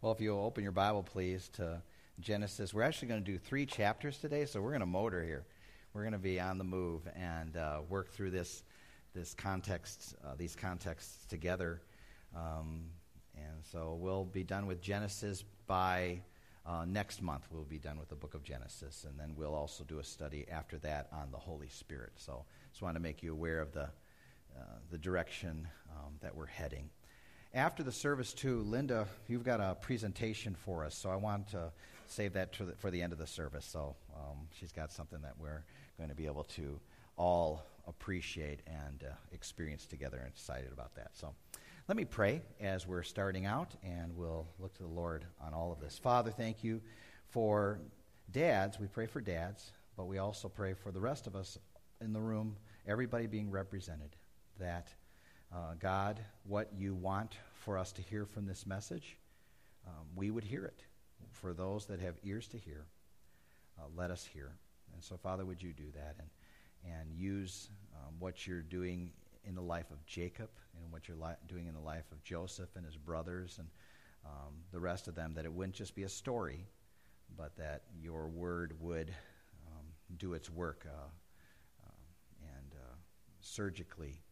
Well, if you'll open your Bible, please, to Genesis. We're actually going to do 3 chapters today, so we're going to motor here. We're going to be on the move and work through this context, these contexts together. And so we'll be done with Genesis by next month. We'll be done with the book of Genesis, and then we'll also do a study after that on the Holy Spirit. So just wanted to make you aware of the direction that we're heading. After the service, too, Linda, you've got a presentation for us, so I want to save that for the end of the service. So she's got something that we're going to be able to all appreciate and experience together, and excited about that. So let me pray as we're starting out, and we'll look to the Lord on all of this. Father, thank you for dads. We pray for dads, but we also pray for the rest of us in the room, everybody being represented, that God, what you want for us to hear from this message, we would hear it. For those that have ears to hear, let us hear. And so, Father, would you do that and use what you're doing in the life of Jacob and what you're doing in the life of Joseph and his brothers and the rest of them, that it wouldn't just be a story, but that your word would do its work and surgically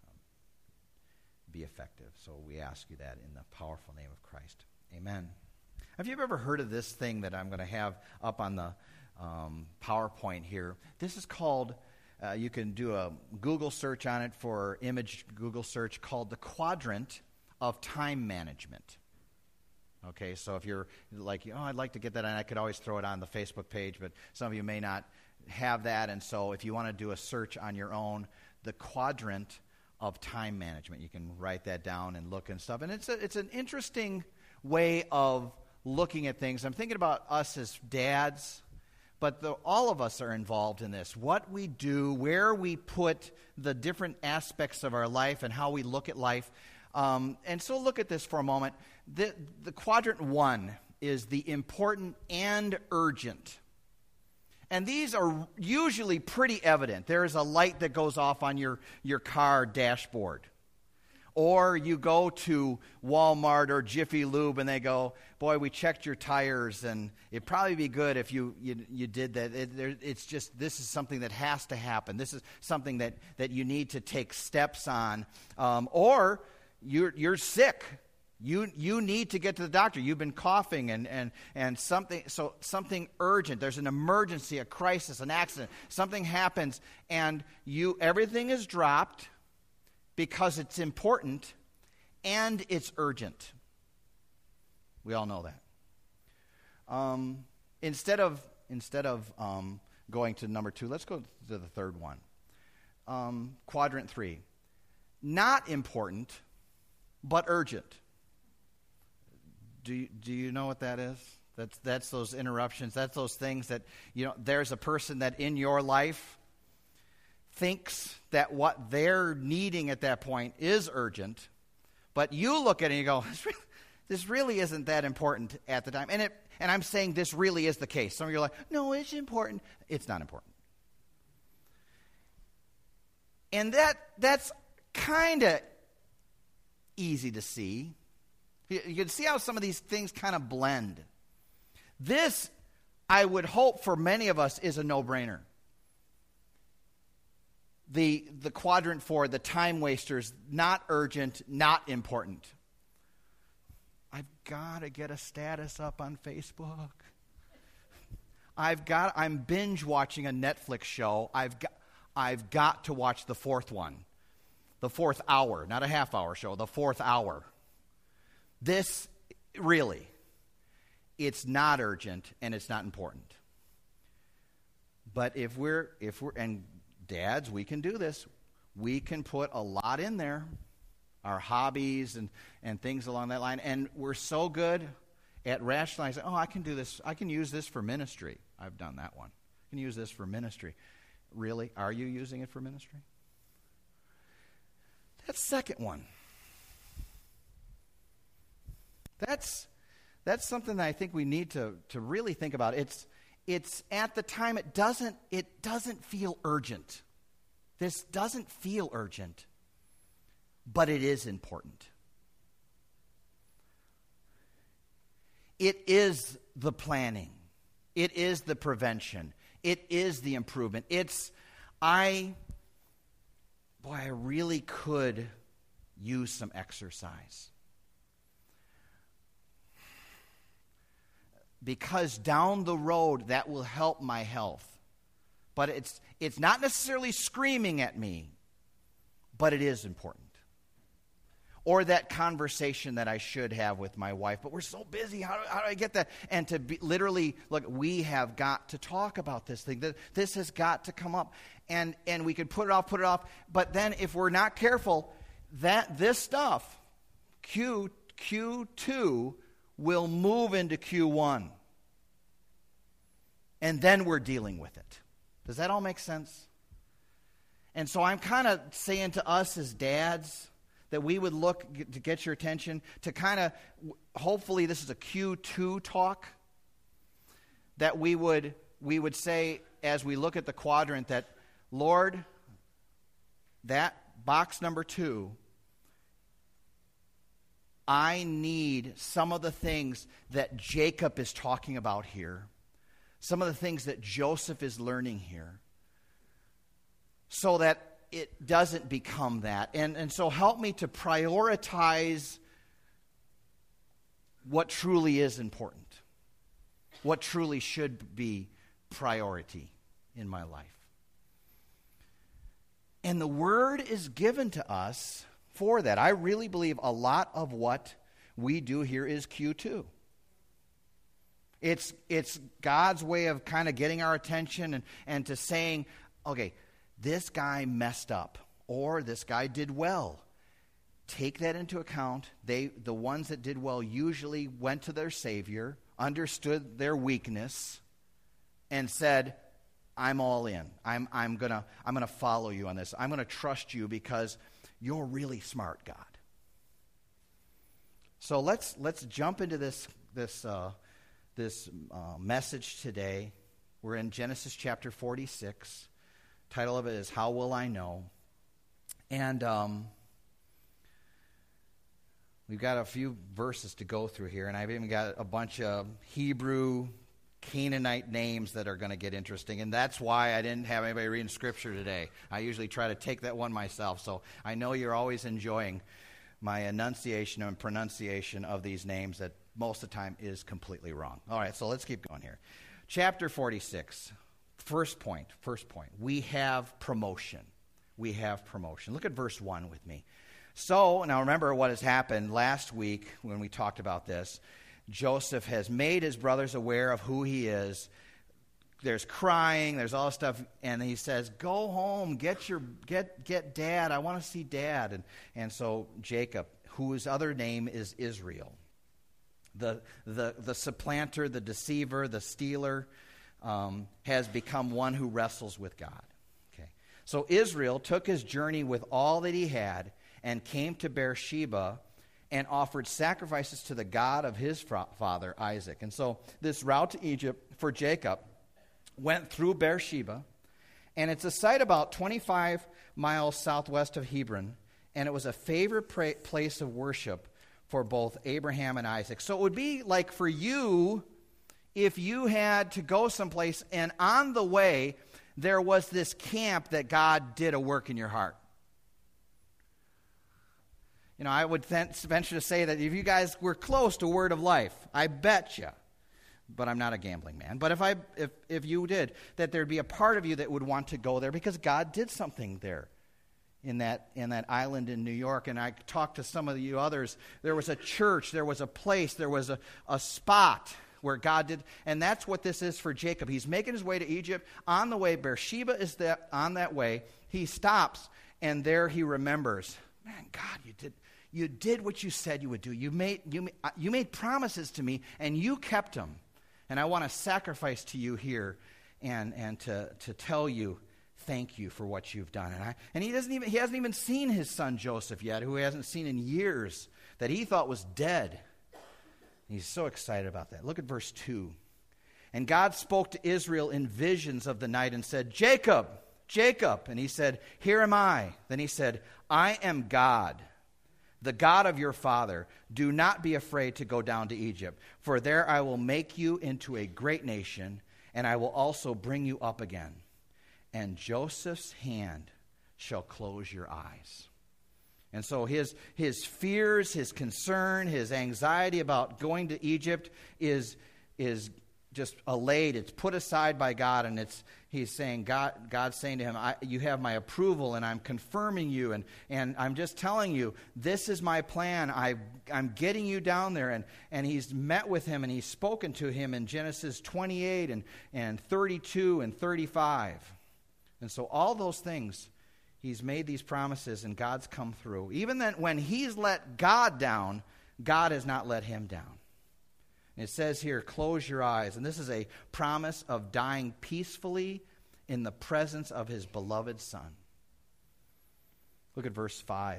be effective. So we ask you that in the powerful name of Christ. Amen. Have you ever heard of this thing that I'm going to have up on the PowerPoint here? This is called, you can do a Google search on it for image Google search, called the quadrant of time management. Okay, so if you're like, I'd like to get that, and I could always throw it on the Facebook page, but some of you may not have that, and so if you want to do a search on your own, the quadrant of time management, you can write that down and look and stuff. And it's an interesting way of looking at things. I'm thinking about us as dads, but all of us are involved in this. What we do, where we put the different aspects of our life and how we look at life. And so look at this for a moment. The quadrant 1 is the important and urgent. And these are usually pretty evident. There is a light that goes off on your car dashboard. Or you go to Walmart or Jiffy Lube and they go, boy, we checked your tires, and it'd probably be good if you did that. It's just, this is something that has to happen. This is something that you need to take steps on. Or you're sick. You need to get to the doctor. You've been coughing and something urgent. There's an emergency, a crisis, an accident. Something happens, and everything is dropped because it's important and it's urgent. We all know that. Instead of going to number 2, let's go to the third one. Quadrant 3. Not important, but urgent. Do you know what that is? That's those interruptions. That's those things that, there's a person that in your life thinks that what they're needing at that point is urgent, but you look at it and you go, this really isn't that important at the time. And I'm saying this really is the case. Some of you are like, no, it's important. It's not important. And that's kind of easy to see. You can see how some of these things kind of blend. This, I would hope for many of us, is a no-brainer. The quadrant 4, the time wasters, not urgent, not important. I've got to get a status up on Facebook. I'm binge watching a Netflix show. I've got to watch the 4th one. The 4th hour, not a half-hour show, the 4th hour. This, really, it's not urgent and it's not important. But if we're, and dads, we can do this. We can put a lot in there, our hobbies and things along that line. And we're so good at rationalizing, I can do this. I can use this for ministry. I've done that one. I can use this for ministry. Really? Are you using it for ministry? That second one. That's something that I think we need to really think about. It's at the time it doesn't feel urgent. This doesn't feel urgent, but it is important. It is the planning. It is the prevention. It is the improvement. I really could use some exercise. Because down the road, that will help my health. But it's not necessarily screaming at me, but it is important. Or that conversation that I should have with my wife, but we're so busy, how do I get that? And to be literally, look, we have got to talk about this thing. This has got to come up. And we could put it off, but then if we're not careful, this stuff, Q2, will move into Q1. And then we're dealing with it. Does that all make sense? And so I'm kind of saying to us as dads that we would look to get your attention to kind of, hopefully this is a Q2 talk, that we would say as we look at the quadrant that, Lord, that box number 2, I need some of the things that Jacob is talking about here, some of the things that Joseph is learning here, so that it doesn't become that. And so help me to prioritize what truly is important, what truly should be priority in my life. And the word is given to us for that. I really believe a lot of what we do here is Q2. It's God's way of kind of getting our attention and to saying, okay, this guy messed up, or this guy did well. Take that into account. The ones that did well usually went to their Savior, understood their weakness, and said, I'm all in. I'm gonna follow you on this. I'm gonna trust you because you're really smart, God. So let's jump into this message today. We're in Genesis chapter 46. Title of it is How Will I Know? And we've got a few verses to go through here, and I've even got a bunch of Hebrew Canaanite names that are going to get interesting, and that's why I didn't have anybody reading Scripture today. I usually try to take that one myself, so I know you're always enjoying my enunciation and pronunciation of these names that most of the time is completely wrong. All right, so let's keep going here. Chapter 46, first point. We have promotion. We have promotion. Look at verse 1 with me. So, now remember what has happened last week when we talked about this. Joseph has made his brothers aware of who he is. There's crying, there's all this stuff, and he says, go home, get Dad, I want to see Dad. And so Jacob, whose other name is Israel, the supplanter, the deceiver, the stealer, has become one who wrestles with God. Okay. So Israel took his journey with all that he had and came to Beersheba and offered sacrifices to the God of his father, Isaac. And so this route to Egypt for Jacob went through Beersheba, and it's a site about 25 miles southwest of Hebron, and it was a favorite place of worship for both Abraham and Isaac. So it would be like for you if you had to go someplace, and on the way there was this camp that God did a work in your heart. You know, I would venture to say that if you guys were close to Word of Life, I bet you, but I'm not a gambling man, but if you did, that there'd be a part of you that would want to go there because God did something there in that island in New York. And I talked to some of you others. There was a church, there was a place, there was a spot where God did, and that's what this is for Jacob. He's making his way to Egypt. On the way, Beersheba is on that way. He stops, and there he remembers, man, God, you did what you said you would do. You made promises to me, and you kept them. And I want to sacrifice to you here, and to tell you thank you for what you've done. And he hasn't even seen his son Joseph yet, who he hasn't seen in years, that he thought was dead. He's so excited about that. Look at verse 2. And God spoke to Israel in visions of the night and said, Jacob, Jacob. And he said, here am I. Then he said, I am God. the God of your father. Do not be afraid to go down to Egypt, for there I will make you into a great nation, and I will also bring you up again. And Joseph's hand shall close your eyes. And so his fears, his concern, his anxiety about going to Egypt is just allayed. It's put aside by God, and he's saying, God's saying to him, you have my approval, and I'm confirming you, and I'm just telling you, this is my plan. I'm getting you down there. And he's met with him, and he's spoken to him in Genesis 28 and 32 and 35. And so all those things, he's made these promises, and God's come through. Even then, when he's let God down, God has not let him down. And it says here, close your eyes. And this is a promise of dying peacefully in the presence of his beloved son. Look at verse 5.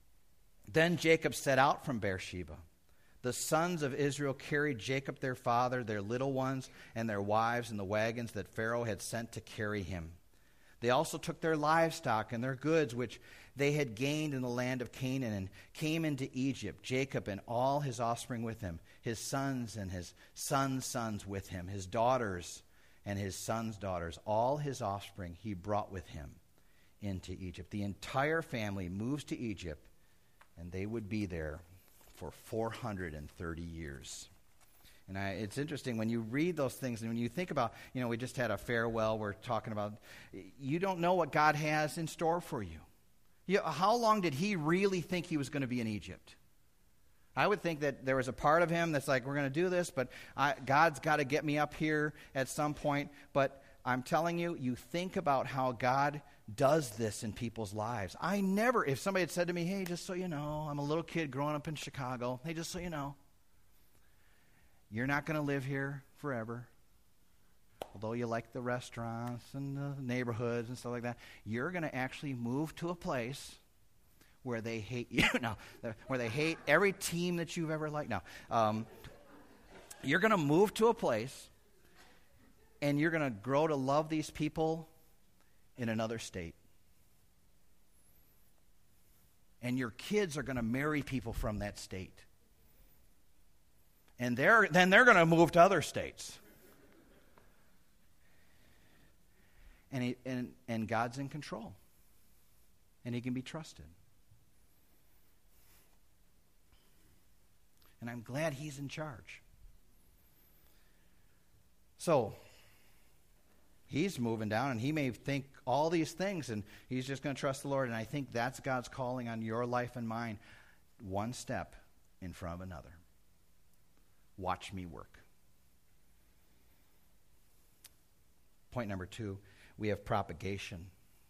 Then Jacob set out from Beersheba. The sons of Israel carried Jacob their father, their little ones, and their wives in the wagons that Pharaoh had sent to carry him. They also took their livestock and their goods, which they had gained in the land of Canaan, and came into Egypt, Jacob and all his offspring with him, his sons and his sons' sons with him, his daughters and his sons' daughters, all his offspring he brought with him into Egypt. The entire family moves to Egypt, and they would be there for 430 years. And it's interesting when you read those things, and when you think about, we just had a farewell, we're talking about, you don't know what God has in store for you. How long did he really think he was going to be in Egypt? I would think that there was a part of him that's like, we're going to do this, but God's got to get me up here at some point. But I'm telling you, you think about how God does this in people's lives. If somebody had said to me, hey, just so you know, I'm a little kid growing up in Chicago. Hey, just so you know, you're not going to live here forever. Although you like the restaurants and the neighborhoods and stuff like that, you're going to actually move to a place where they hate you. No, where they hate every team that you've ever liked. No. You're going to move to a place, and you're going to grow to love these people in another state. And your kids are going to marry people from that state. And then they're going to move to other states. And God's in control. And he can be trusted. And I'm glad he's in charge. So, he's moving down, and he may think all these things, and he's just going to trust the Lord. And I think that's God's calling on your life and mine, one step in front of another. Watch me work. Point number 2, we have propagation.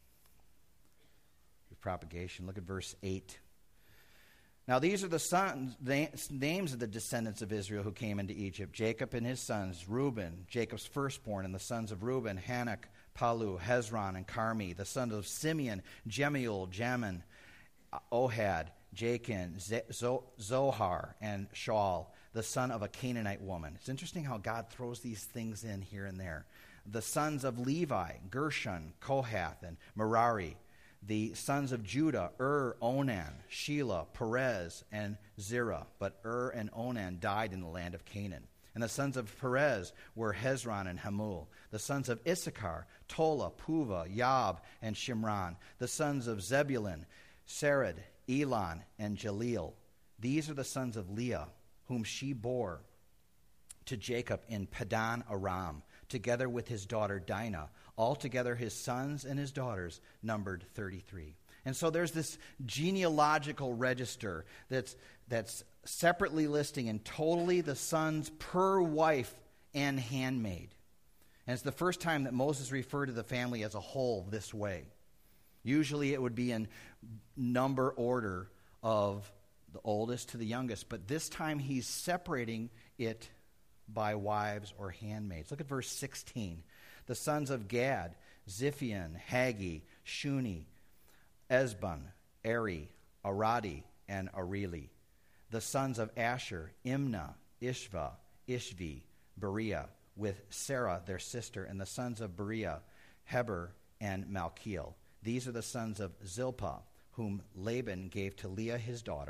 Look at verse 8. Now these are the names of the descendants of Israel who came into Egypt. Jacob and his sons, Reuben, Jacob's firstborn, and the sons of Reuben, Hanok, Palu, Hezron, and Carmi. The sons of Simeon, Jemuel, Jamin, Ohad, Jachin, Zohar, and Shaul, the son of a Canaanite woman. It's interesting how God throws these things in here and there. The sons of Levi, Gershon, Kohath, and Merari. The sons of Judah, Onan, Shelah, Perez, and Zerah. But and Onan died in the land of Canaan. And the sons of Perez were Hezron and Hamul. The sons of Issachar, Tola, Puva, Yab, and Shimron. The sons of Zebulun, Sered, Elon, and Jaleel. These are the sons of Leah, whom she bore to Jacob in Padan Aram, together with his daughter Dinah. Altogether his sons and his daughters numbered 33. And so there's this genealogical register that's separately listing and totally the sons per wife and handmaid. And it's the first time that Moses referred to the family as a whole this way. Usually it would be in number order of the oldest to the youngest, but this time he's separating it by wives or handmaids. Look at verse 16. The sons of Gad, Ziphion, Haggi, Shuni, Ezbon, Eri, Aradi, and Areli. The sons of Asher, Imnah, Ishva, Ishvi, Berea, with Sarah their sister, and the sons of Berea, Heber, and Malchiel. These are the sons of Zilpah, whom Laban gave to Leah his daughter,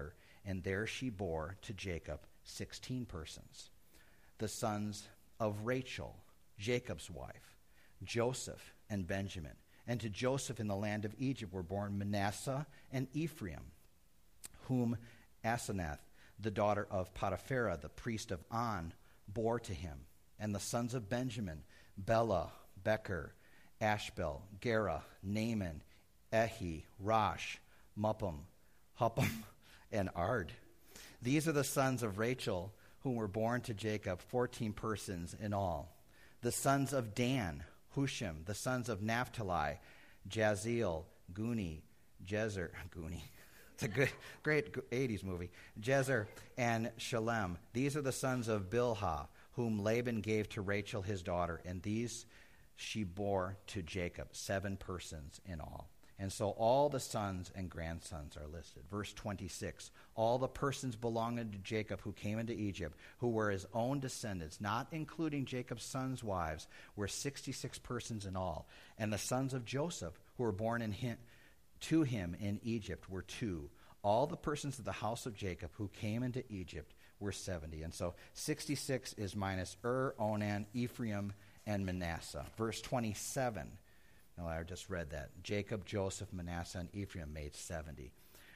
and there she bore to Jacob 16 persons. The sons of Rachel, Jacob's wife, Joseph and Benjamin. And to Joseph in the land of Egypt were born Manasseh and Ephraim, whom Asenath, the daughter of Potipharah, the priest of On, bore to him. And the sons of Benjamin, Bela, Becher, Ashbel, Gera, Naaman, Ehi, Rosh, Muppim, Huppim, and Ard. These are the sons of Rachel, whom were born to Jacob, 14 persons in all. The sons of Dan, Hushim. The sons of Naphtali, Jaziel, Guni, Jezer, Guni. It's a great 80s movie. Jezer and Shalem. These are the sons of Bilhah, whom Laban gave to Rachel his daughter, and these she bore to Jacob, 7 persons in all. And so all the sons and grandsons are listed. Verse 26, all the persons belonging to Jacob who came into Egypt, who were his own descendants, not including Jacob's sons' wives, were 66 persons in all. And the sons of Joseph, who were born to him in Egypt, were 2. All the persons of the house of Jacob who came into Egypt were 70. And so 66 is minus Onan, Ephraim, and Manasseh. Verse 27. No, I just read that. Jacob, Joseph, Manasseh, and Ephraim made 70.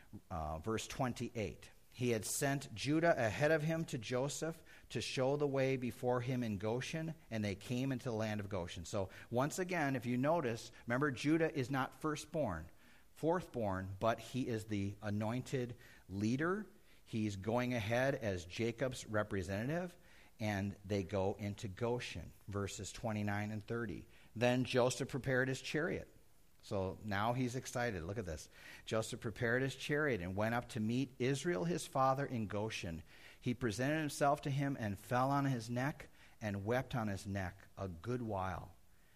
Verse 28. He had sent Judah ahead of him to Joseph to show the way before him in Goshen, and they came into the land of Goshen. So once again, if you notice, remember Judah is not firstborn, fourthborn, but he is the anointed leader. He's going ahead as Jacob's representative, and they go into Goshen, verses 29 and 30. Then Joseph prepared his chariot. So now he's excited. Look at this. Joseph prepared his chariot and went up to meet Israel his father in Goshen. He presented himself to him and fell on his neck and wept on his neck a good while.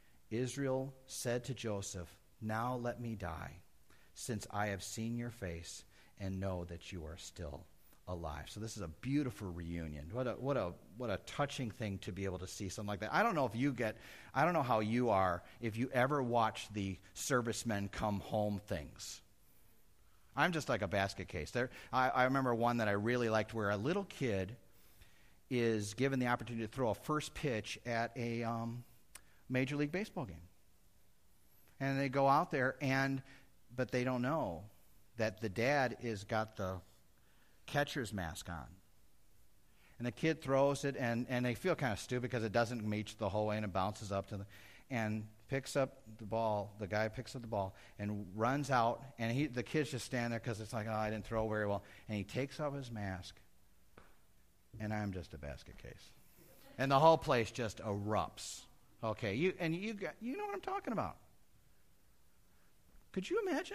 Israel said to Joseph, "Now let me die, since I have seen your face and know that you are still alive." So this is a beautiful reunion. What a touching thing to be able to see something like that. I don't know how you are if you ever watch the servicemen come home things. I'm just like a basket case. I remember one that I really liked where a little kid is given the opportunity to throw a first pitch at a Major League Baseball game. And they go out there, but they don't know that the dad is got the catcher's mask on. And the kid throws it, and they feel kind of stupid because it doesn't reach the whole way, and it bounces up and picks up the ball. The guy picks up the ball and runs out, and the kid's just standing there because it's like, oh, I didn't throw very well. And he takes off his mask, and I'm just a basket case. And the whole place just erupts. Okay, you know what I'm talking about. Could you imagine?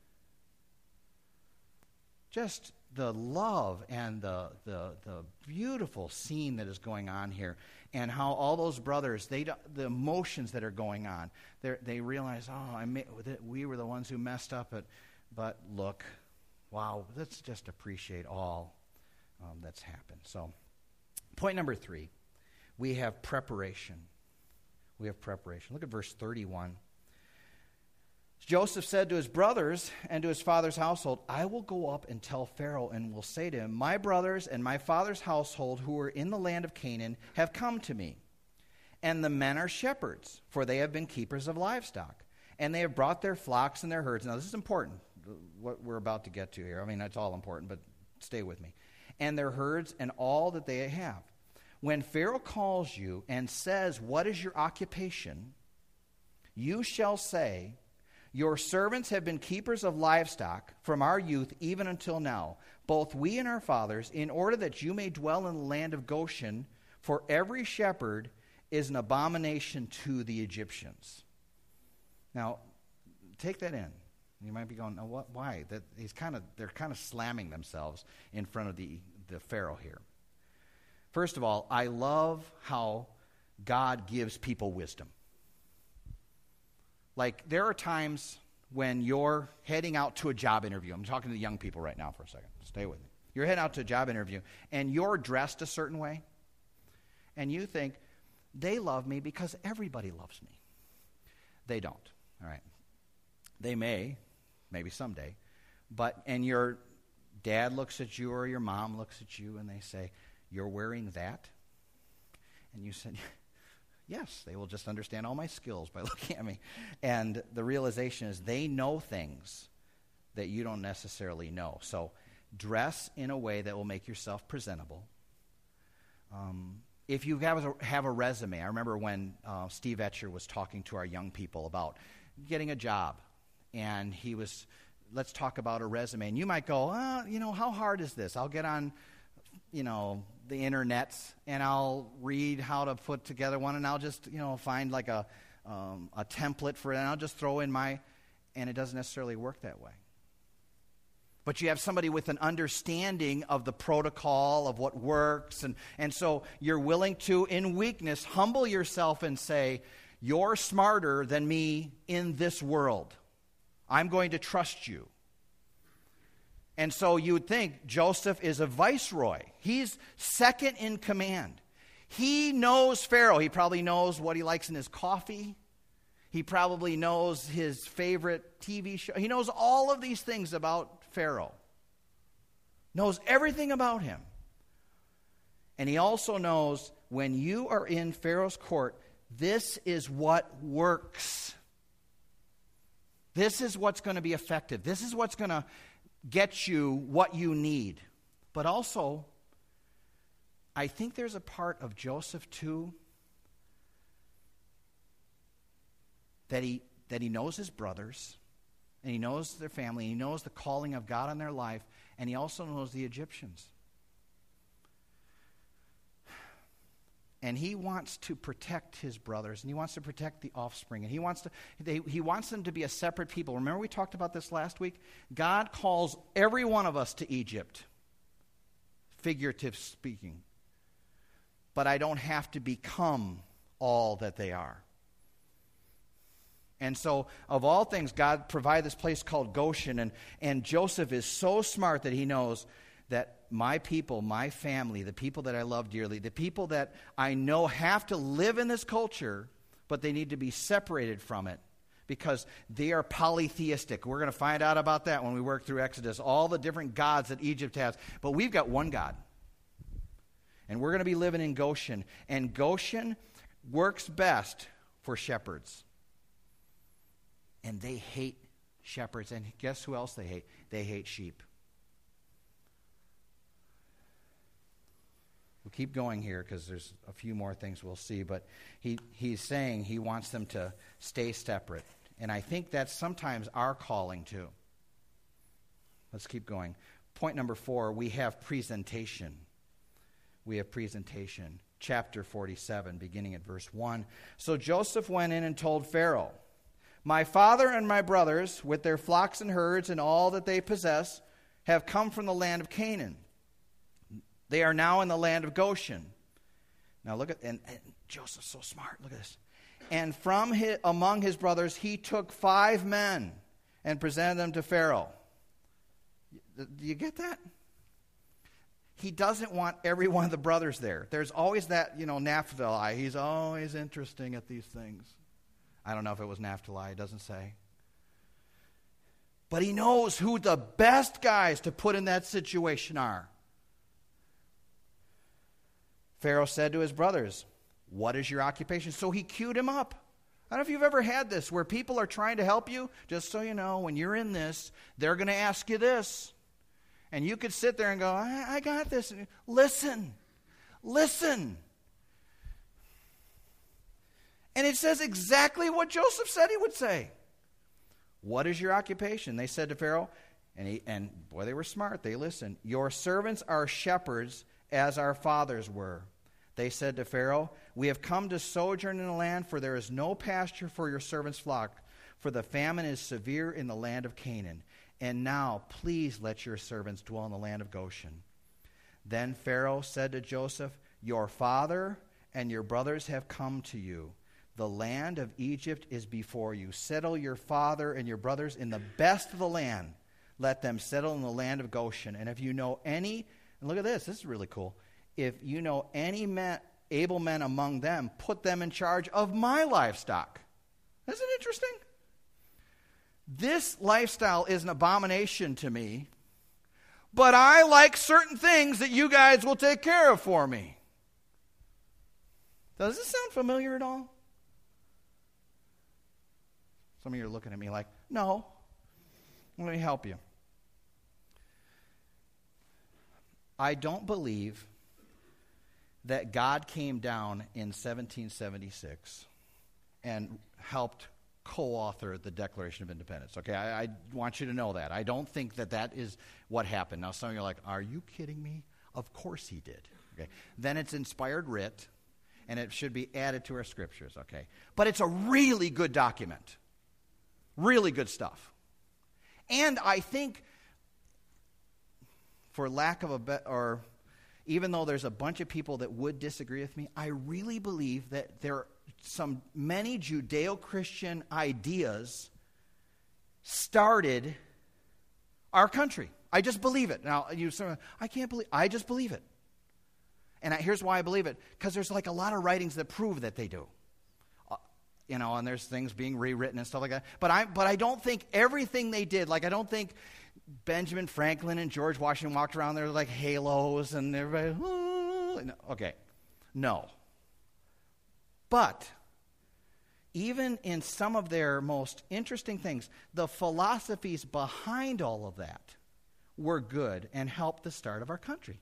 Just the love and the beautiful scene that is going on here, and how all those brothers, the emotions that are going on, they realize, we were the ones who messed up, but look, wow, let's just appreciate all that's happened. So, point number 3, we have preparation. We have preparation. Look at verse 31. Joseph said to his brothers and to his father's household, "I will go up and tell Pharaoh and will say to him, my brothers and my father's household who are in the land of Canaan have come to me. And the men are shepherds, for they have been keepers of livestock. And they have brought their flocks and their herds." Now this is important, what we're about to get to here. I mean, it's all important, but stay with me. "And their herds and all that they have. When Pharaoh calls you and says, 'What is your occupation?' you shall say, 'Your servants have been keepers of livestock from our youth even until now, both we and our fathers, in order that you may dwell in the land of Goshen, for every shepherd is an abomination to the Egyptians.'" Now, take that in. You might be going, "Oh, what? Why?" They're kind of slamming themselves in front of the Pharaoh here. First of all, I love how God gives people wisdom. Like, there are times when you're heading out to a job interview. I'm talking to the young people right now for a second. Stay with me. You're heading out to a job interview, and you're dressed a certain way, and you think, they love me because everybody loves me. They don't, all right? They may, maybe someday, and you're Dad looks at you or your mom looks at you and they say, "You're wearing that?" And you said, "Yes." They will just understand all my skills by looking at me. And the realization is they know things that you don't necessarily know. So dress in a way that will make yourself presentable. If you have a resume, I remember when Steve Etcher was talking to our young people about getting a job, and let's talk about a resume. And you might go, how hard is this? I'll get on, the internet, and I'll read how to put together one, and I'll just, find like a template for it, and I'll just throw in and it doesn't necessarily work that way. But you have somebody with an understanding of the protocol of what works, and so you're willing to, in weakness, humble yourself and say, "You're smarter than me in this world. I'm going to trust you." And so you would think Joseph is a viceroy. He's second in command. He knows Pharaoh. He probably knows what he likes in his coffee. He probably knows his favorite TV show. He knows all of these things about Pharaoh. Knows everything about him. And he also knows when you are in Pharaoh's court, this is what works. This is what's going to be effective. This is what's going to get you what you need. But also, I think there's a part of Joseph too that he knows his brothers, and he knows their family, and he knows the calling of God on their life, and he also knows the Egyptians. And he wants to protect his brothers, and he wants to protect the offspring, and he wants them to be a separate people. Remember we talked about this last week? God calls every one of us to Egypt, figurative speaking. But I don't have to become all that they are. And so, of all things, God provided this place called Goshen, and Joseph is so smart that he knows that my people, my family, the people that I love dearly, the people that I know have to live in this culture, but they need to be separated from it because they are polytheistic. We're going to find out about that when we work through Exodus, all the different gods that Egypt has. But we've got one God. And we're going to be living in Goshen. And Goshen works best for shepherds. And they hate shepherds. And guess who else they hate? They hate sheep. We'll keep going here because there's a few more things we'll see. But he's saying he wants them to stay separate. And I think that's sometimes our calling too. Let's keep going. Point number 4, we have presentation. We have presentation. Chapter 47, beginning at verse 1. So Joseph went in and told Pharaoh, "My father and my brothers, with their flocks and herds and all that they possess, have come from the land of Canaan. They are now in the land of Goshen." Now look at, and Joseph's so smart. Look at this. "And from among his brothers he took 5 men and presented them to Pharaoh." Do you get that? He doesn't want every one of the brothers there. There's always that, Naphtali. He's always interesting at these things. I don't know if it was Naphtali. It doesn't say. But he knows who the best guys to put in that situation are. Pharaoh said to his brothers, "What is your occupation?" So he queued him up. I don't know if you've ever had this where people are trying to help you. Just so you know, when you're in this, they're going to ask you this. And you could sit there and go, I got this. Listen. And it says exactly what Joseph said he would say. "What is your occupation?" They said to Pharaoh, and boy, they were smart. They listened. "Your servants are shepherds as our fathers were." They said to Pharaoh, "We have come to sojourn in the land, for there is no pasture for your servants' flock, for the famine is severe in the land of Canaan. And now, please let your servants dwell in the land of Goshen." Then Pharaoh said to Joseph, "Your father and your brothers have come to you. The land of Egypt is before you. Settle your father and your brothers in the best of the land. Let them settle in the land of Goshen. And if you know any," and look at this is really cool. "If you know any able men among them, put them in charge of my livestock." Isn't it interesting? This lifestyle is an abomination to me, but I like certain things that you guys will take care of for me. Does this sound familiar at all? Some of you are looking at me like, no. Let me help you. I don't believe that God came down in 1776 and helped co-author the Declaration of Independence. Okay, I want you to know that. I don't think that that is what happened. Now, some of you are like, are you kidding me? Of course he did. Okay, then it's inspired writ, and it should be added to our scriptures, okay? But it's a really good document. Really good stuff. And I think, for lack of a better, or even though there's a bunch of people that would disagree with me, I really believe that there are many Judeo-Christian ideas started our country. I just believe it. Now, I just believe it. And here's why I believe it. Because there's like a lot of writings that prove that they do. And there's things being rewritten and stuff like that. But I don't think everything they did, like I don't think Benjamin Franklin and George Washington walked around there like halos and everybody, okay. No. But even in some of their most interesting things, the philosophies behind all of that were good and helped the start of our country.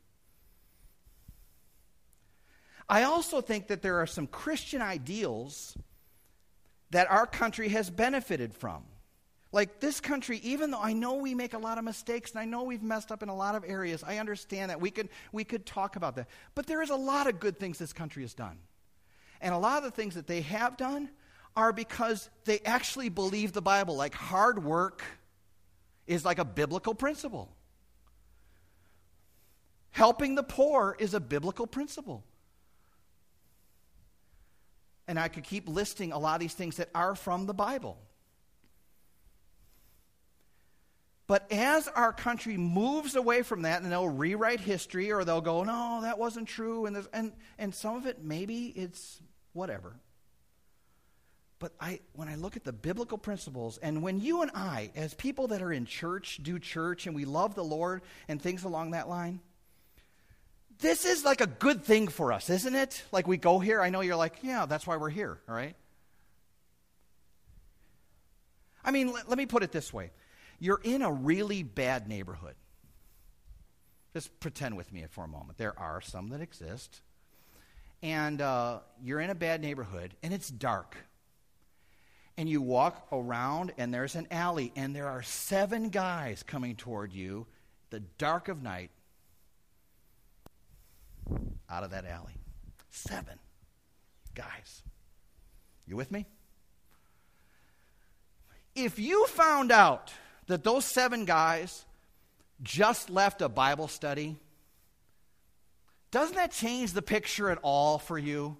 I also think that there are some Christian ideals that our country has benefited from. Like this country, even though I know we make a lot of mistakes and I know we've messed up in a lot of areas, I understand that. We could talk about that. But there is a lot of good things this country has done. And a lot of the things that they have done are because they actually believe the Bible. Like hard work is like a biblical principle. Helping the poor is a biblical principle. And I could keep listing a lot of these things that are from the Bible. But as our country moves away from that, and they'll rewrite history, or they'll go, no, that wasn't true, and some of it, maybe it's whatever. But when I look at the biblical principles, and when you and I, as people that are in church, do church, and we love the Lord, and things along that line, this is like a good thing for us, isn't it? Like we go here, I know you're like, yeah, that's why we're here, all right? I mean, let me put it this way. You're in a really bad neighborhood. Just pretend with me for a moment. There are some that exist. And you're in a bad neighborhood, and it's dark. And you walk around, and there's an alley, and there are 7 guys coming toward you, the dark of night, out of that alley. 7 guys. You with me? If you found out that those 7 guys just left a Bible study, doesn't that change the picture at all for you?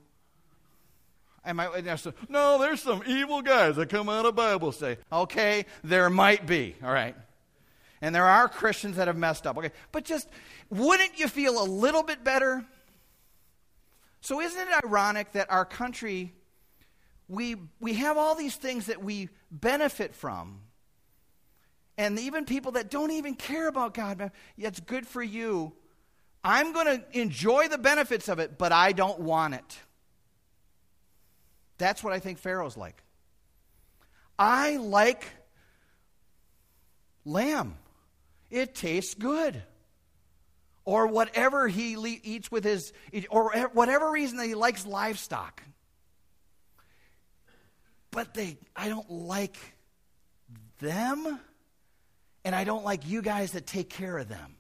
No, there's some evil guys that come out of Bible study. Okay, there might be, all right. And there are Christians that have messed up. Okay, but just, wouldn't you feel a little bit better? So isn't it ironic that our country, we have all these things that we benefit from, and even people that don't even care about God, it's good for you. I'm going to enjoy the benefits of it, but I don't want it. That's what I think Pharaoh's like. I like lamb. It tastes good. Or whatever he eats with his, or whatever reason that he likes livestock. But I don't like them, and I don't like you guys that take care of them.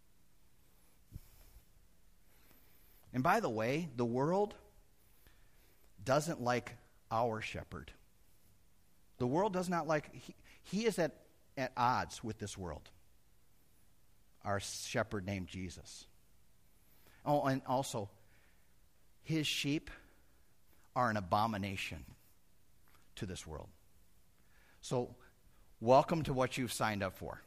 And by the way, the world doesn't like our shepherd. The world does not like, he is at odds with this world. Our shepherd named Jesus. Oh, and also, his sheep are an abomination to this world. So, welcome to what you've signed up for.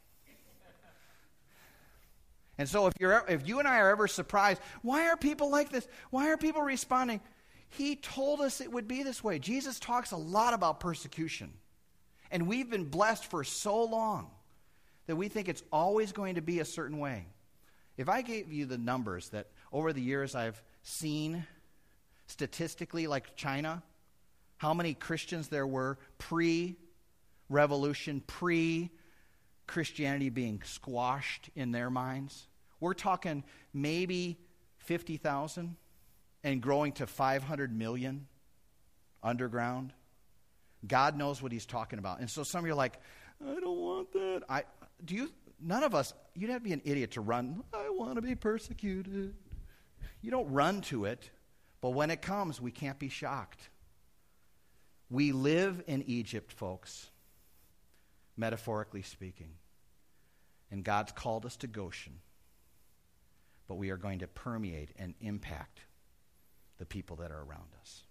And so if you and I are ever surprised, why are people like this? Why are people responding? He told us it would be this way. Jesus talks a lot about persecution. And we've been blessed for so long that we think it's always going to be a certain way. If I gave you the numbers that over the years I've seen statistically, like China, how many Christians there were pre-revolution, pre-Christianity being squashed in their minds, we're talking maybe 50,000 and growing to 500 million underground. God knows what he's talking about. And so some of you are like, I don't want that. None of us, you'd have to be an idiot to run. I want to be persecuted. You don't run to it, but when it comes, we can't be shocked. We live in Egypt, folks, metaphorically speaking. And God's called us to Goshen. But we are going to permeate and impact the people that are around us.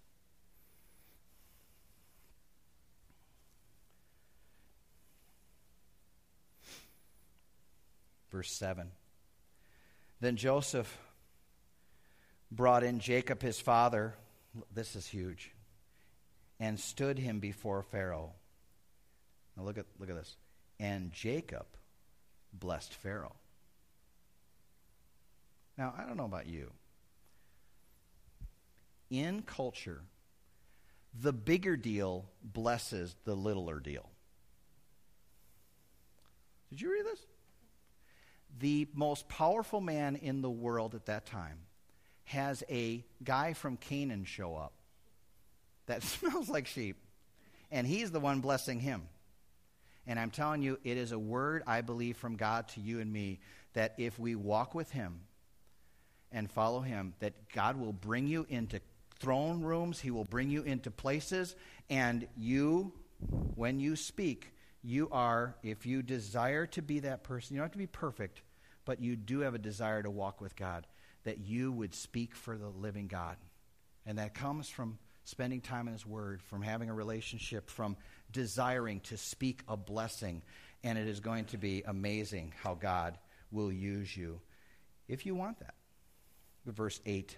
Verse 7. Then Joseph brought in Jacob his father, this is huge, and stood him before Pharaoh. Now look at this. And Jacob blessed Pharaoh. Now, I don't know about you. In culture, the bigger deal blesses the littler deal. Did you read this? The most powerful man in the world at that time has a guy from Canaan show up that smells like sheep, and he's the one blessing him. And I'm telling you, it is a word, I believe, from God to you and me, that if we walk with him and follow him, that God will bring you into throne rooms, he will bring you into places, and you, when you speak, you are, if you desire to be that person, you don't have to be perfect, but you do have a desire to walk with God, that you would speak for the living God. And that comes from spending time in his word, from having a relationship, from desiring to speak a blessing. And it is going to be amazing how God will use you if you want that. Verse 8.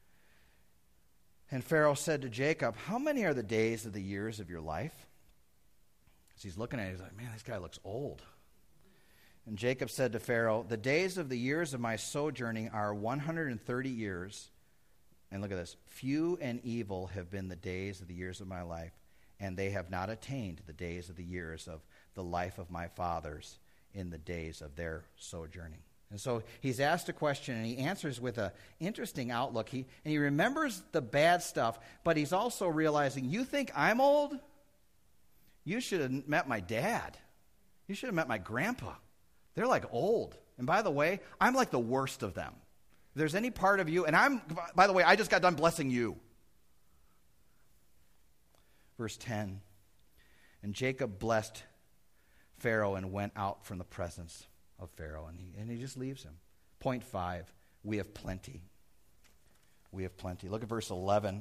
And Pharaoh said to Jacob, how many are the days of the years of your life? As he's looking at it, he's like, man, this guy looks old. And Jacob said to Pharaoh, the days of the years of my sojourning are 130 years. And look at this. Few and evil have been the days of the years of my life, and they have not attained the days of the years of the life of my fathers in the days of their sojourning. And so he's asked a question, and he answers with an interesting outlook. He remembers the bad stuff, but he's also realizing, you think I'm old? You should have met my dad. You should have met my grandpa. They're like old. And by the way, I'm like the worst of them. If there's any part of you, and by the way, I just got done blessing you. Verse 10. And Jacob blessed Pharaoh and went out from the presence of Pharaoh. And he just leaves him. Point 5. We have plenty. We have plenty. Look at verse 11.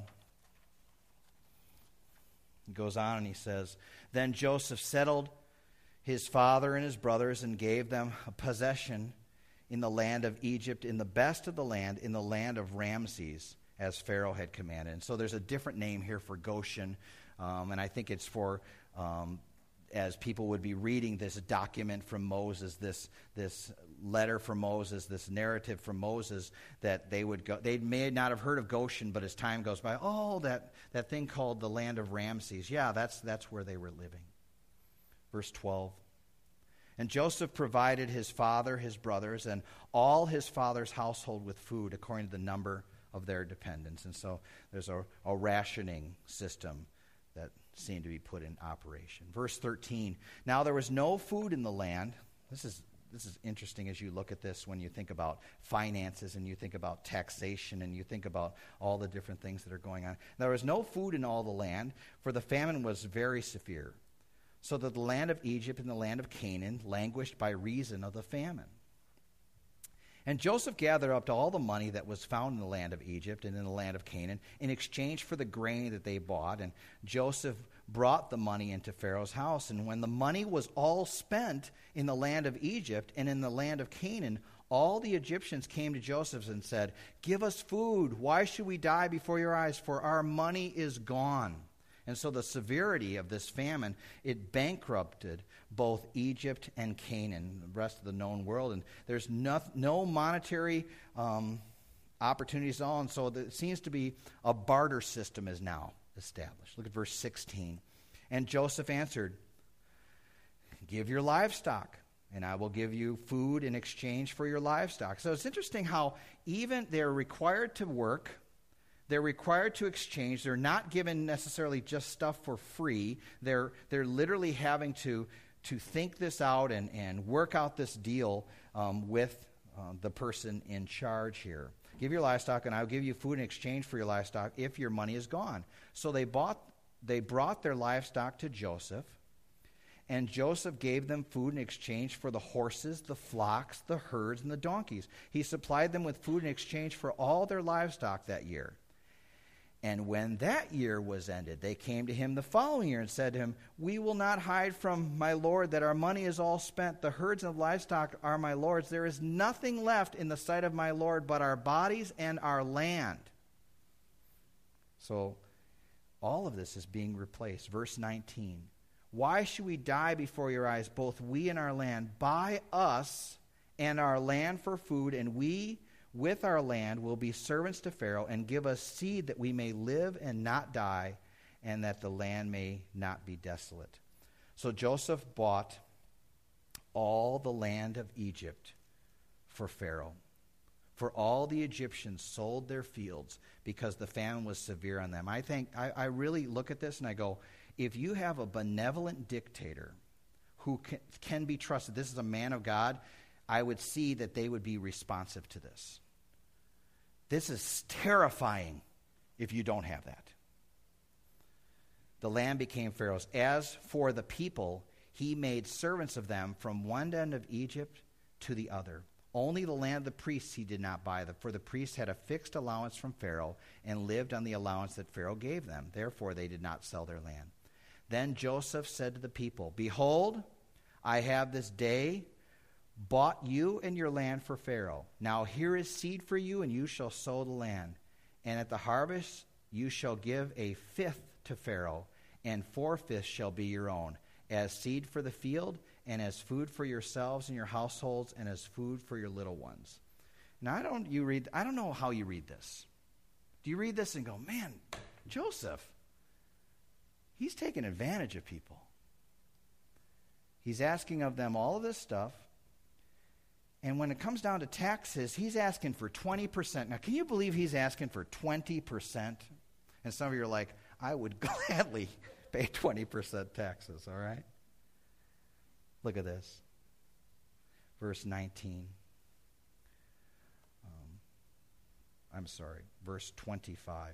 He goes on and he says, then Joseph settled his father and his brothers and gave them a possession in the land of Egypt, in the best of the land, in the land of Ramses, as Pharaoh had commanded. And so there's a different name here for Goshen, and I think it's for, as people would be reading this document from Moses, this letter from Moses, this narrative from Moses, that they would go. They may not have heard of Goshen, but as time goes by, that thing called the land of Ramses. Yeah, that's where they were living. Verse 12. And Joseph provided his father, his brothers, and all his father's household with food according to the number of their dependents. And so there's a rationing system that seemed to be put in operation. Verse 13. Now there was no food in the land. This is interesting as you look at this when you think about finances and you think about taxation and you think about all the different things that are going on. There was no food in all the land, for the famine was very severe, so that the land of Egypt and the land of Canaan languished by reason of the famine. And Joseph gathered up all the money that was found in the land of Egypt and in the land of Canaan in exchange for the grain that they bought. And Joseph brought the money into Pharaoh's house. And when the money was all spent in the land of Egypt and in the land of Canaan, all the Egyptians came to Joseph and said, give us food. Why should we die before your eyes? For our money is gone, And so the severity of this famine, it bankrupted both Egypt and Canaan, the rest of the known world. And there's no monetary opportunities at all. And so it seems to be a barter system is now established. Look at verse 16. And Joseph answered, give your livestock, and I will give you food in exchange for your livestock. So it's interesting how even they're required to work, they're required to exchange. They're not given necessarily just stuff for free. They're literally having to think this out and work out this deal with the person in charge here. Give your livestock, and I'll give you food in exchange for your livestock if your money is gone. So they brought their livestock to Joseph, and Joseph gave them food in exchange for the horses, the flocks, the herds, and the donkeys. He supplied them with food in exchange for all their livestock that year. And when that year was ended, they came to him the following year and said to him, we will not hide from my lord that our money is all spent. The herds and livestock are my lord's. There is nothing left in the sight of my lord but our bodies and our land. So all of this is being replaced. Verse 19. Why should we die before your eyes, both we and our land? Buy us and our land for food, and we with our land will be servants to Pharaoh, and give us seed that we may live and not die, and that the land may not be desolate. So Joseph bought all the land of Egypt for Pharaoh. For all the Egyptians sold their fields because the famine was severe on them. I really look at this and I go, if you have a benevolent dictator who can be trusted, this is a man of God, I would see that they would be responsive to this. This is terrifying if you don't have that. The land became Pharaoh's. As for the people, he made servants of them from one end of Egypt to the other. Only the land of the priests he did not buy, for the priests had a fixed allowance from Pharaoh and lived on the allowance that Pharaoh gave them. Therefore they did not sell their land. Then Joseph said to the people, behold, I have this day bought you and your land for Pharaoh. Now here is seed for you, and you shall sow the land. And at the harvest you shall give a fifth to Pharaoh, and 4/5 shall be your own, as seed for the field, and as food for yourselves and your households, and as food for your little ones. Now I don't know how you read this. Do you read this and go, man, Joseph, he's taking advantage of people. He's asking of them all of this stuff. And when it comes down to taxes, he's asking for 20%. Now, can you believe he's asking for 20%? And some of you are like, I would gladly pay 20% taxes, all right? Look at this. Verse 19. Verse 25.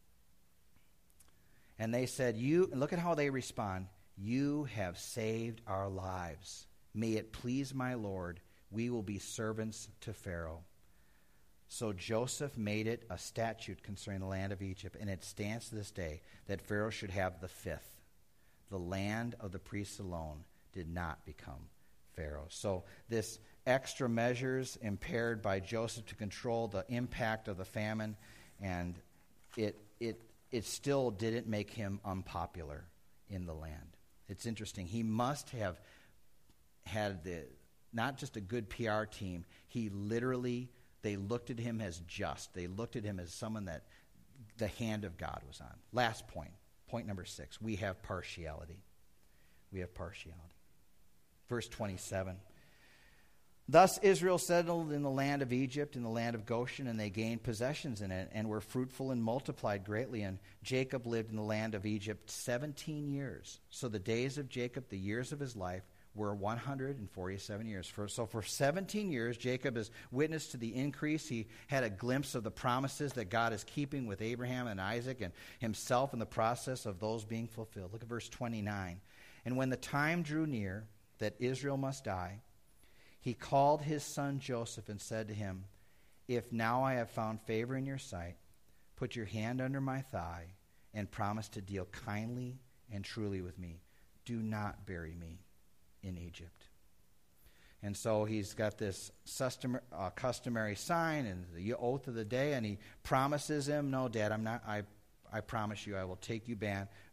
And they said, look at how they respond. You have saved our lives. May it please my Lord, we will be servants to Pharaoh. So Joseph made it a statute concerning the land of Egypt, and it stands to this day that Pharaoh should have the fifth. The land of the priests alone did not become Pharaoh's. So this extra measures impaired by Joseph to control the impact of the famine, and it still didn't make him unpopular in the land. It's interesting. He must have had not just a good PR team. They looked at him as just. They looked at him as someone that the hand of God was on. Last point number 6. We have partiality. We have partiality. Verse 27. Thus Israel settled in the land of Egypt, in the land of Goshen, and they gained possessions in it, and were fruitful and multiplied greatly. And Jacob lived in the land of Egypt 17 years. So the days of Jacob, the years of his life, were 147 years. So for 17 years, Jacob has witnessed to the increase. He had a glimpse of the promises that God is keeping with Abraham and Isaac, and himself in the process of those being fulfilled. Look at verse 29. And when the time drew near that Israel must die, he called his son Joseph and said to him, if now I have found favor in your sight, put your hand under my thigh and promise to deal kindly and truly with me. Do not bury me in Egypt. And so he's got this customary sign and the oath of the day, and he promises him, no, Dad, I promise you I will take you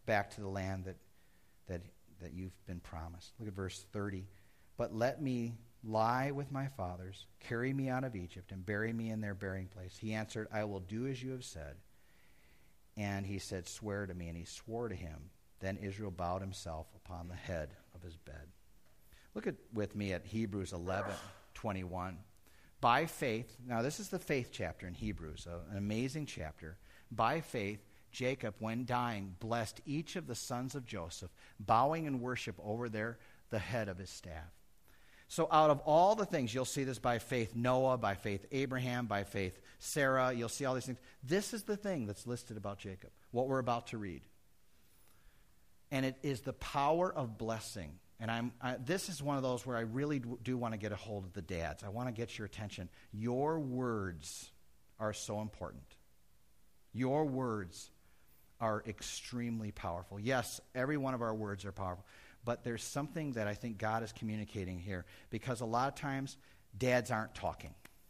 back to the land that you've been promised. Look at verse 30. But let me lie with my fathers, carry me out of Egypt, and bury me in their burying place. He answered, I will do as you have said. And he said, swear to me. And he swore to him. Then Israel bowed himself upon the head of his bed. Look with me at Hebrews 11:21. By faith, now this is the faith chapter in Hebrews, an amazing chapter. By faith, Jacob, when dying, blessed each of the sons of Joseph, bowing in worship over the head of his staff. So out of all the things, you'll see this by faith Noah, by faith Abraham, by faith Sarah, you'll see all these things. This is the thing that's listed about Jacob, what we're about to read. And it is the power of blessing. And this is one of those where I really do want to get a hold of the dads. I want to get your attention. Your words are so important. Your words are extremely powerful. Yes, every one of our words are powerful. But there's something that I think God is communicating here, because a lot of times dads aren't talking.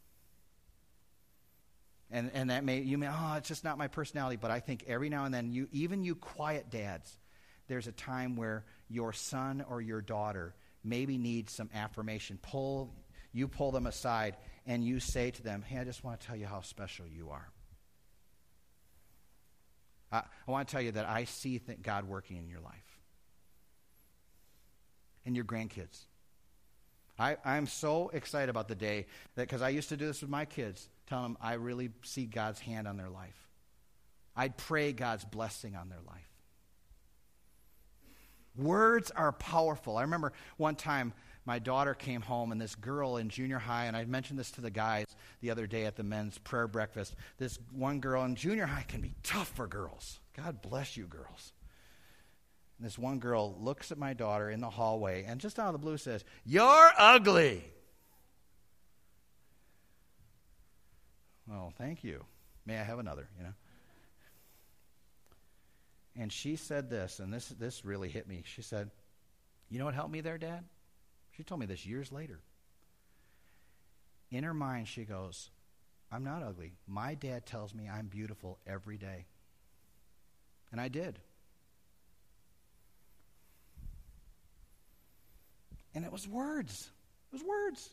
And that you may, it's just not my personality. But I think every now and then, you quiet dads, there's a time where your son or your daughter maybe needs some affirmation. You pull them aside and you say to them, hey, I just want to tell you how special you are. I want to tell you that I see God working in your life. And your grandkids. I'm so excited about the day that, because I used to do this with my kids, tell them I really see God's hand on their life. I'd pray God's blessing on their life. Words are powerful. I remember one time my daughter came home, and this girl in junior high, and I mentioned this to the guys the other day at the men's prayer breakfast. This one girl in junior high can be tough for girls. God bless you, girls. And this one girl looks at my daughter in the hallway and just out of the blue says, "You're ugly." Oh, thank you. May I have another, And she said this, and this really hit me. She said, "You know what helped me there, Dad?" She told me this years later. In her mind, she goes, "I'm not ugly. My dad tells me I'm beautiful every day." And I did. And it was words. It was words.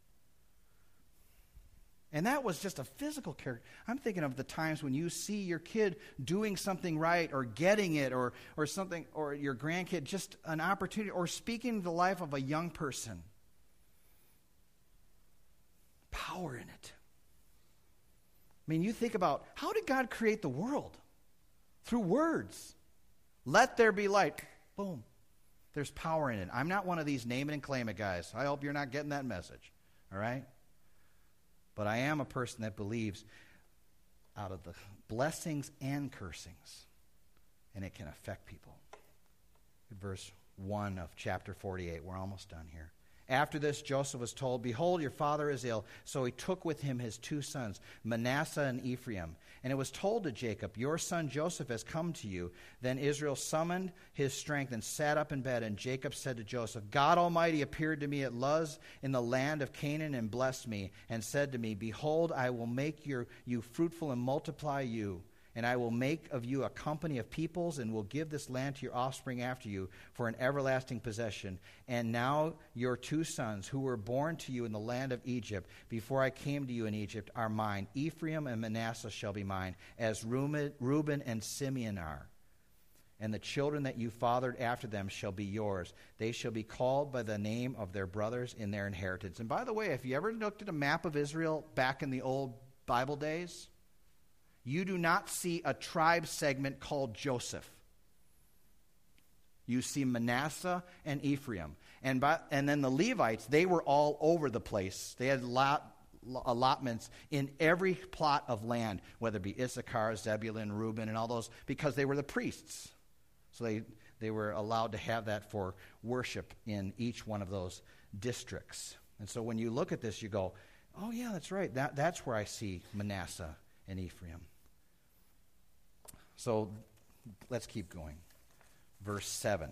And that was just a physical character. I'm thinking of the times when you see your kid doing something right or getting it or something, or your grandkid, just an opportunity, or speaking the life of a young person. Power in it. I mean, you think about, how did God create the world? Through words. Let there be light. Boom. There's power in it. I'm not one of these name it and claim it guys. I hope you're not getting that message. All right? But I am a person that believes out of the blessings and cursings, and it can affect people. Verse 1 of chapter 48. We're almost done here. After this, Joseph was told, "Behold, your father is ill." So he took with him his two sons, Manasseh and Ephraim. And it was told to Jacob, "Your son Joseph has come to you." Then Israel summoned his strength and sat up in bed. And Jacob said to Joseph, "God Almighty appeared to me at Luz in the land of Canaan and blessed me, and said to me, 'Behold, I will make you fruitful and multiply you. And I will make of you a company of peoples, and will give this land to your offspring after you for an everlasting possession. And now your two sons, who were born to you in the land of Egypt, before I came to you in Egypt, are mine. Ephraim and Manasseh shall be mine, as Reuben and Simeon are. And the children that you fathered after them shall be yours. They shall be called by the name of their brothers in their inheritance.'" And by the way, if you ever looked at a map of Israel back in the old Bible days, you do not see a tribe segment called Joseph. You see Manasseh and Ephraim. And then the Levites, they were all over the place. They had allotments in every plot of land, whether it be Issachar, Zebulun, Reuben, and all those, because they were the priests. So they were allowed to have that for worship in each one of those districts. And so when you look at this, you go, oh yeah, that's right. That's where I see Manasseh and Ephraim. So let's keep going. Verse 7.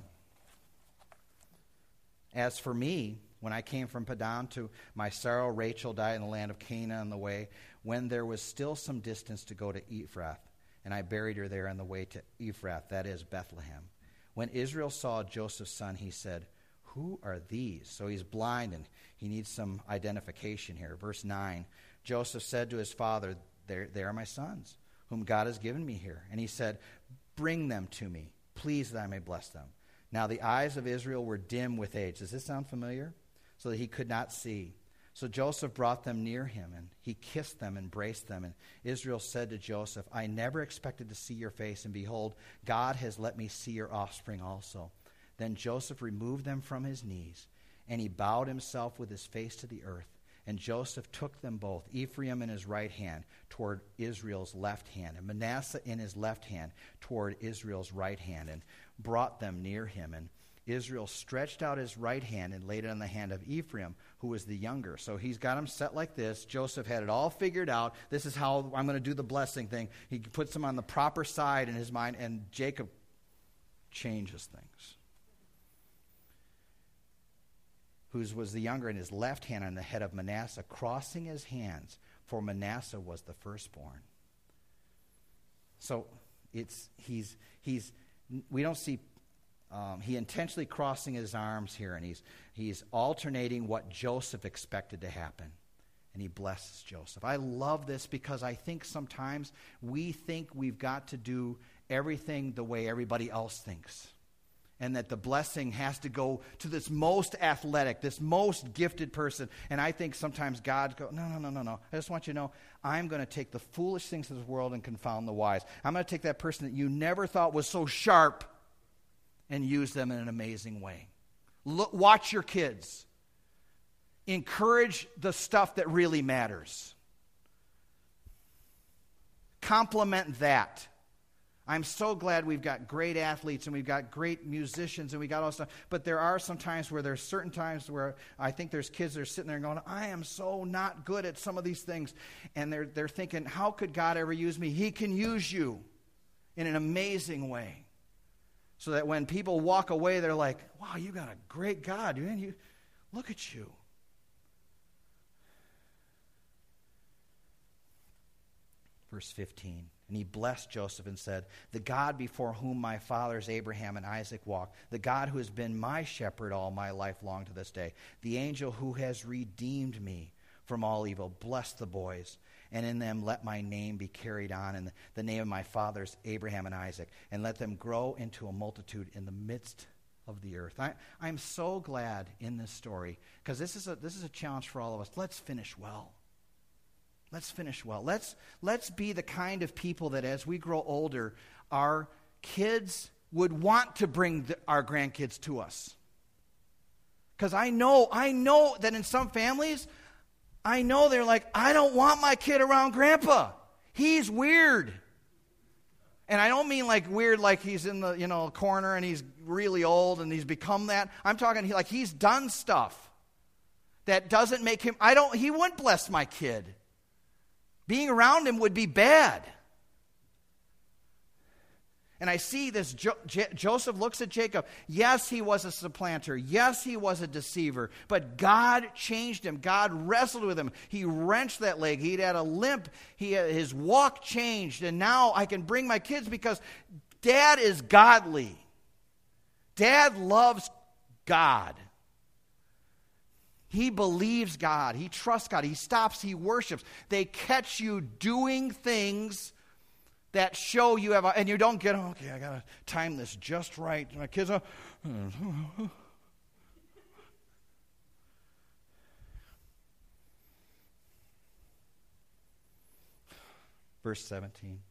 "As for me, when I came from Padan to my sorrow, Rachel died in the land of Canaan on the way, when there was still some distance to go to Ephrath. and I buried her there on the way to Ephrath, that is Bethlehem. When Israel saw Joseph's son, he said, who are these? So he's blind and he needs some identification here. Verse 9, Joseph said to his father, they are my sons, whom God has given me here. And he said, bring them to me, please, that I may bless them. Now the eyes of Israel were dim with age. Does this sound familiar? So that he could not see. So Joseph brought them near him, and he kissed them, embraced them. And Israel said to Joseph, I never expected to see your face, and behold, God has let me see your offspring also. Then Joseph removed them from his knees, and he bowed himself with his face to the earth. And Joseph took them both, Ephraim in his right hand, toward Israel's left hand, and Manasseh in his left hand, toward Israel's right hand, and brought them near him. And Israel stretched out his right hand and laid it on the hand of Ephraim, who was the younger. So he's got him set like this. Joseph had it all figured out. This is how I'm going to do the blessing thing. He puts them on the proper side in his mind, and Jacob changes things. Who was the younger in his left hand on the head of Manasseh, crossing his hands, for Manasseh was the firstborn. So we don't see he intentionally crossing his arms here, and he's alternating what Joseph expected to happen, and he blesses Joseph. I love this because I think sometimes we think we've got to do everything the way everybody else thinks, and that the blessing has to go to this most athletic, this most gifted person. And I think sometimes God goes, no. I just want you to know, I'm going to take the foolish things of this world and confound the wise. I'm going to take that person that you never thought was so sharp and use them in an amazing way. Watch your kids. Encourage the stuff that really matters. Compliment that. I'm so glad we've got great athletes and we've got great musicians and we got all stuff. But there are some times where there's certain times where I think there's kids that are sitting there going, I am so not good at some of these things. And they're thinking, how could God ever use me? He can use you in an amazing way. So that when people walk away, they're like, wow, you got a great God. Man, look at you. Verse 15. And he blessed Joseph and said, the God before whom my fathers Abraham and Isaac walked, the God who has been my shepherd all my life long to this day, the angel who has redeemed me from all evil, bless the boys, and in them let my name be carried on, in the name of my fathers Abraham and Isaac, and let them grow into a multitude in the midst of the earth. I'm so glad in this story, because this is a challenge for all of us. Let's finish well. Let's finish well. Let's be the kind of people that as we grow older, our kids would want to bring our grandkids to us. Because I know that in some families, I know they're like, I don't want my kid around Grandpa. He's weird. And I don't mean like weird like he's in the corner and he's really old and he's become that. I'm talking like he's done stuff that doesn't make him, he wouldn't bless my kid. Being around him would be bad. And I see this, Joseph looks at Jacob. Yes, he was a supplanter. Yes, he was a deceiver. But God changed him. God wrestled with him. He wrenched that leg. He'd had a limp. His walk changed. And now I can bring my kids because Dad is godly. Dad loves God. He believes God. He trusts God. He stops. He worships. They catch you doing things that show you have, and you don't get, okay, I got to time this just right. My kids are, verse 17.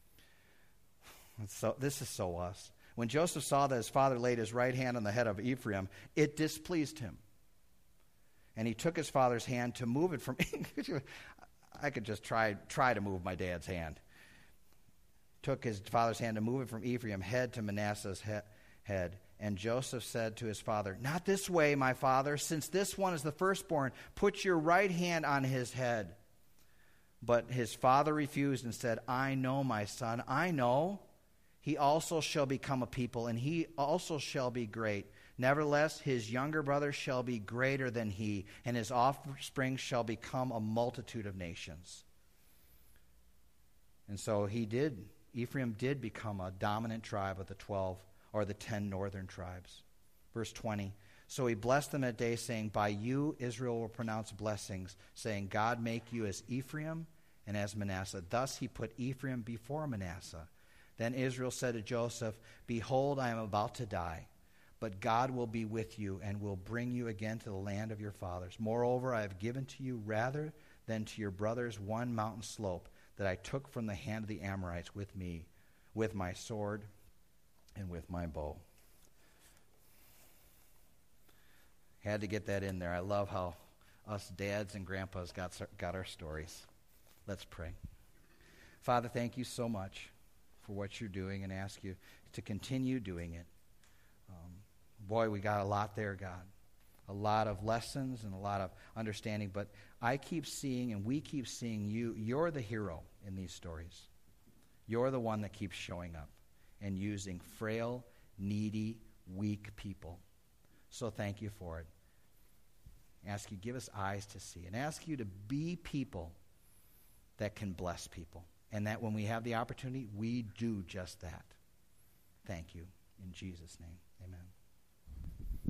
So this is so us. When Joseph saw that his father laid his right hand on the head of Ephraim, it displeased him. And he took his father's hand to move it from, I could just try to move my dad's hand. Took his father's hand to move it from Ephraim's head to Manasseh's head. And Joseph said to his father, not this way, my father, since this one is the firstborn, put your right hand on his head. But his father refused and said, I know, my son, I know. He also shall become a people, and he also shall be great. Nevertheless, his younger brother shall be greater than he, and his offspring shall become a multitude of nations. And so he did Ephraim did become a dominant tribe of the 12 or the 10 northern tribes. Verse 20, so he blessed them that day, saying, by you Israel will pronounce blessings, saying, God make you as Ephraim and as Manasseh. Thus he put Ephraim before Manasseh. Then Israel said to Joseph, behold, I am about to die, but God will be with you and will bring you again to the land of your fathers. Moreover, I have given to you rather than to your brothers one mountain slope that I took from the hand of the Amorites with me, with my sword and with my bow. Had to get that in there. I love how us dads and grandpas got our stories. Let's pray. Father, thank you so much for what you're doing, and ask you to continue doing it. Boy, we got a lot there, God. A lot of lessons and a lot of understanding, but I keep seeing, and we keep seeing you. You're the hero in these stories. You're the one that keeps showing up and using frail, needy, weak people. So thank you for it. Ask you, give us eyes to see, and ask you to be people that can bless people, and that when we have the opportunity, we do just that. Thank you. In Jesus' name, amen.